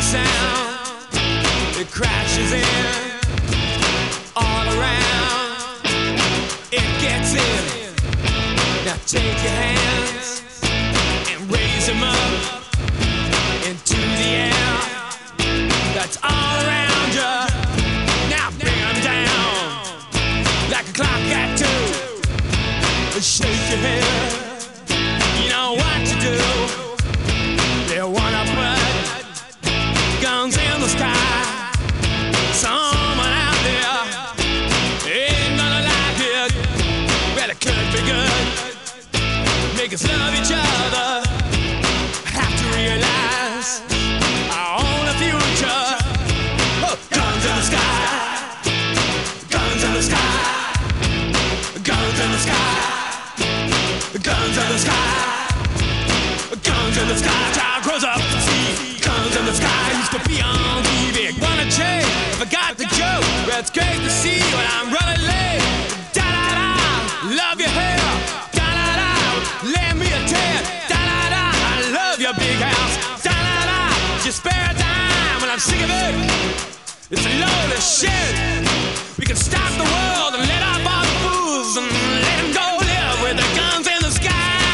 sound, it crashes in all around. It gets in. Now take your hands and raise them up into the air. That's all around you. Now bring them down like a clock at 2. Shake your head. You know what to do. They wanna put guns in the sky. Someone out there ain't gonna like it. Well, it could be good. Make us love each other. Have to realize our own future. Oh, guns in the sky. Guns in the sky. Guns in the sky. Guns in the sky. Guns in the sky. Child grows up to see guns in the sky. Used to be on TV. Wanna change? I forgot the joke. Well, it's great to see you when I'm running late. Da da da. Love your hair. Da da da. Lend me a 10. Da da da. I love your big house. Da da da. Just spare a dime when I'm sick of it. It's a load of shit. We can stop the world and let off all the fools and let them go live with the guns in the sky.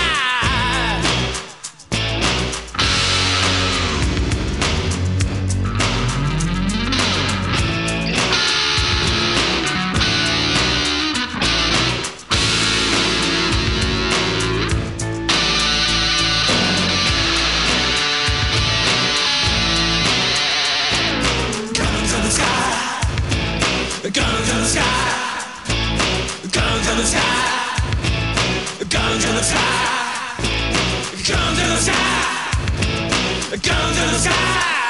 Guns in the sky. Guns in the sky. Guns in the sky. Guns in the sky. Guns in the sky. Guns in the sky.